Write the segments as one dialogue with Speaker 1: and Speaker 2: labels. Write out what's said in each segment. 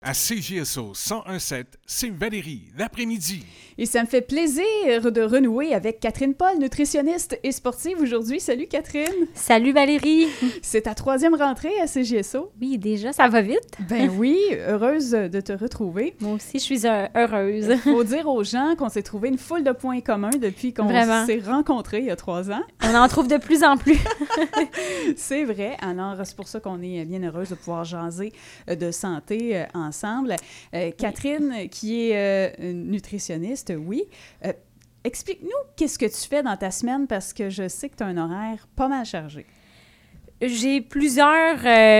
Speaker 1: À CJSO 101.7, c'est Valérie, l'après-midi.
Speaker 2: Et ça me fait plaisir de renouer avec Catherine Paul, nutritionniste et sportive aujourd'hui. Salut Catherine!
Speaker 3: Salut Valérie!
Speaker 2: C'est ta 3e rentrée à CJSO?
Speaker 3: Oui, déjà, ça va vite.
Speaker 2: Ben oui, heureuse de te retrouver.
Speaker 3: Moi aussi, je suis heureuse.
Speaker 2: Il faut dire aux gens qu'on s'est trouvé une foule de points communs depuis qu'on s'est rencontrés il y a 3 ans.
Speaker 3: On en trouve de plus en plus.
Speaker 2: C'est vrai. Alors, c'est pour ça qu'on est bien heureuse de pouvoir jaser de santé ensemble. Catherine, qui est nutritionniste, oui. Explique-nous qu'est-ce que tu fais dans ta semaine parce que je sais que tu as un horaire pas mal chargé.
Speaker 3: J'ai plusieurs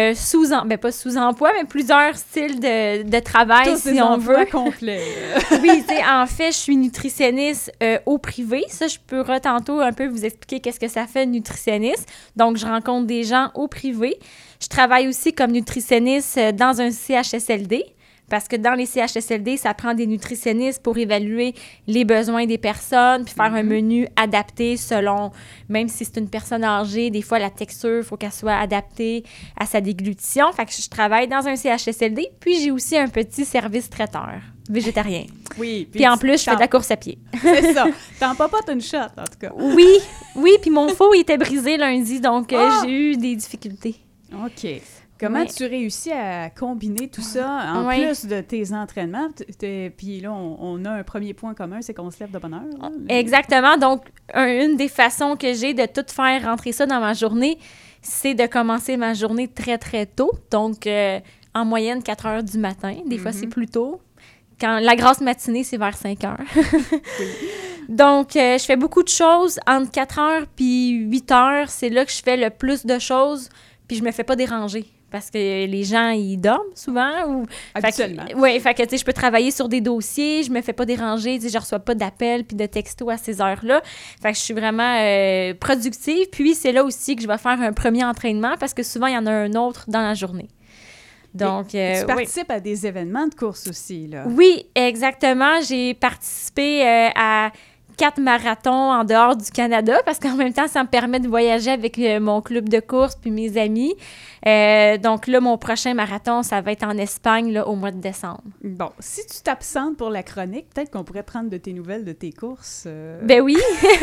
Speaker 3: pas sous-emplois, mais plusieurs styles de travail,
Speaker 2: tous
Speaker 3: si on veut.
Speaker 2: Complets.
Speaker 3: Oui, tu sais, en fait, je suis nutritionniste au privé. Ça, je pourrais tantôt un peu vous expliquer qu'est-ce que ça fait, nutritionniste. Donc, je rencontre des gens au privé. Je travaille aussi comme nutritionniste dans un CHSLD. Parce que dans les CHSLD, ça prend des nutritionnistes pour évaluer les besoins des personnes, puis faire un menu adapté selon, même si c'est une personne âgée, des fois la texture, il faut qu'elle soit adaptée à sa déglutition. Fait que je travaille dans un CHSLD, puis j'ai aussi un petit service traiteur végétarien.
Speaker 2: Oui.
Speaker 3: Puis en plus, je fais de la course à pied.
Speaker 2: C'est ça. T'en papotes une shot, en tout cas.
Speaker 3: Oui, puis mon faux était brisé lundi, donc j'ai eu des difficultés.
Speaker 2: OK. Comment tu réussis à combiner tout ça en plus de tes entraînements? Puis là, on a un premier point commun, c'est qu'on se lève de bonne heure. Là.
Speaker 3: Exactement. Donc, une des façons que j'ai de tout faire rentrer ça dans ma journée, c'est de commencer ma journée très, très tôt. Donc, en moyenne, 4 heures du matin. Des fois, c'est plus tôt. Quand la grasse matinée, c'est vers 5 heures.
Speaker 2: Oui.
Speaker 3: Donc, je fais beaucoup de choses. Entre 4 heures puis 8 heures, c'est là que je fais le plus de choses, puis je me fais pas déranger. Parce que les gens, ils dorment souvent.
Speaker 2: Habituellement.
Speaker 3: Oui, fait que, tu sais, je peux travailler sur des dossiers, je me fais pas déranger, tu sais, je reçois pas d'appels puis de textos à ces heures-là. Fait que je suis vraiment productive. Puis, c'est là aussi que je vais faire un premier entraînement parce que souvent, il y en a un autre dans la journée. Donc,
Speaker 2: tu participes à des événements de course aussi, là.
Speaker 3: Oui, exactement. J'ai participé à 4 marathons en dehors du Canada parce qu'en même temps, ça me permet de voyager avec mon club de course puis mes amis. Donc là, mon prochain marathon, ça va être en Espagne là, au mois de décembre.
Speaker 2: Bon, si tu t'absentes pour la chronique, peut-être qu'on pourrait prendre de tes nouvelles de tes courses.
Speaker 3: Ben oui!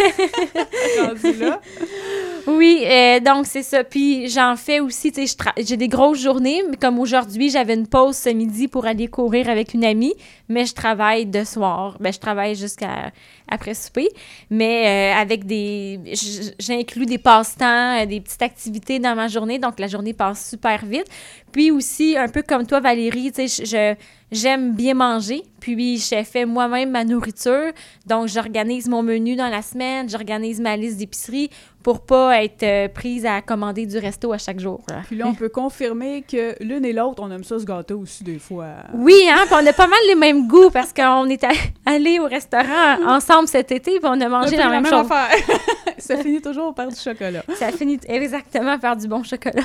Speaker 2: Rendu là.
Speaker 3: Oui, donc c'est ça. Puis j'en fais aussi, tu sais, j'ai des grosses journées, mais comme aujourd'hui, j'avais une pause ce midi pour aller courir avec une amie, mais je travaille de soir. Ben je travaille jusqu'à après souper, mais avec j'inclus des passe-temps, des petites activités dans ma journée, donc la journée passe super vite. Puis aussi, un peu comme toi, Valérie, tu sais, j'aime bien manger, puis je fais moi-même ma nourriture, donc j'organise mon menu dans la semaine, j'organise ma liste d'épicerie pour pas être prise à commander du resto à chaque jour. Là.
Speaker 2: Puis là, on peut confirmer que l'une et l'autre, on aime ça se gâter aussi des fois.
Speaker 3: Oui, hein, puis on a pas mal les mêmes goûts parce qu'on est allés au restaurant ensemble cet été, puis on a mangé la même chose.
Speaker 2: Ça finit toujours par du chocolat.
Speaker 3: Ça finit exactement par du bon chocolat.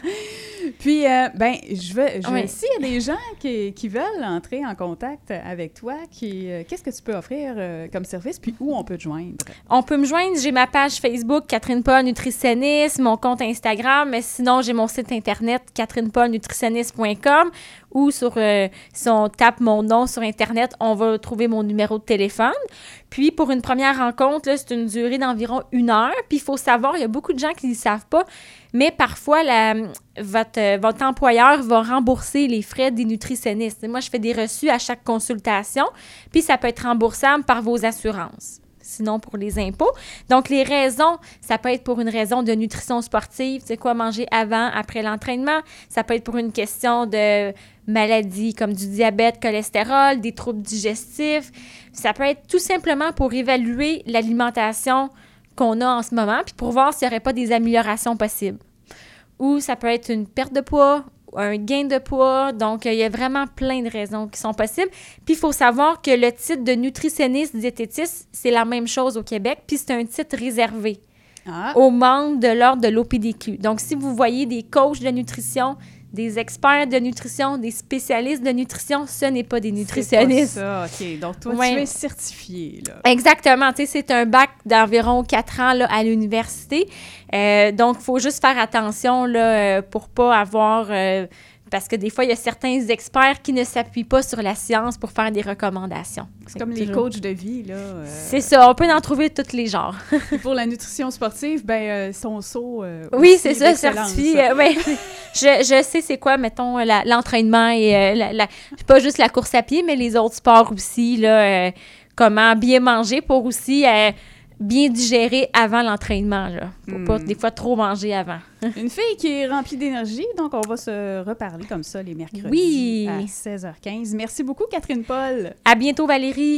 Speaker 2: Puis, je vais s'il y a des gens qui veulent entrer en contact avec toi, qu'est-ce que tu peux offrir comme service, puis où on peut te joindre?
Speaker 3: On peut me joindre, j'ai ma page Facebook, Catherine Paul Nutritionniste, mon compte Instagram, mais sinon, j'ai mon site internet, catherinepaulnutritionniste.com, ou si on tape mon nom sur Internet, on va trouver mon numéro de téléphone. Puis, pour une première rencontre, là, c'est une durée d'environ 1 heure. Puis, il faut savoir, il y a beaucoup de gens qui ne le savent pas, mais parfois, votre employeur va rembourser les frais des nutritionnistes. Moi, je fais des reçus à chaque consultation, puis ça peut être remboursable par vos assurances. Sinon pour les impôts. Donc, les raisons, ça peut être pour une raison de nutrition sportive, tu sais quoi manger avant, après l'entraînement. Ça peut être pour une question de maladies comme du diabète, cholestérol, des troubles digestifs. Ça peut être tout simplement pour évaluer l'alimentation qu'on a en ce moment, puis pour voir s'il n'y aurait pas des améliorations possibles. Ou ça peut être une perte de poids, un gain de poids. Donc, il y a vraiment plein de raisons qui sont possibles. Puis, il faut savoir que le titre de nutritionniste diététiste, c'est la même chose au Québec, puis c'est un titre réservé aux membres de l'ordre de l'OPDQ. Donc, si vous voyez des coachs de nutrition, des experts de nutrition, des spécialistes de nutrition, ce n'est pas des nutritionnistes.
Speaker 2: C'est pas ça, OK. Donc, toi, tu es certifié, là.
Speaker 3: Exactement. Tu sais, c'est un bac d'environ 4 ans là, à l'université. Donc, il faut juste faire attention là, pour pas avoir... parce que des fois, il y a certains experts qui ne s'appuient pas sur la science pour faire des recommandations.
Speaker 2: C'est comme les coachs de vie, là.
Speaker 3: C'est ça, on peut en trouver tous les genres.
Speaker 2: Et pour la nutrition sportive, son saut
Speaker 3: oui, c'est ça,
Speaker 2: d'excellence.
Speaker 3: certifié. Ouais. Je sais c'est quoi, mettons, l'entraînement et pas juste la course à pied, mais les autres sports aussi, là, comment bien manger pour aussi bien digérer avant l'entraînement, là, pour pas des fois trop manger avant.
Speaker 2: Une fille qui est remplie d'énergie, donc on va se reparler comme ça les mercredis
Speaker 3: Oui.
Speaker 2: à 16h15. Merci beaucoup, Catherine Paul.
Speaker 3: À bientôt, Valérie.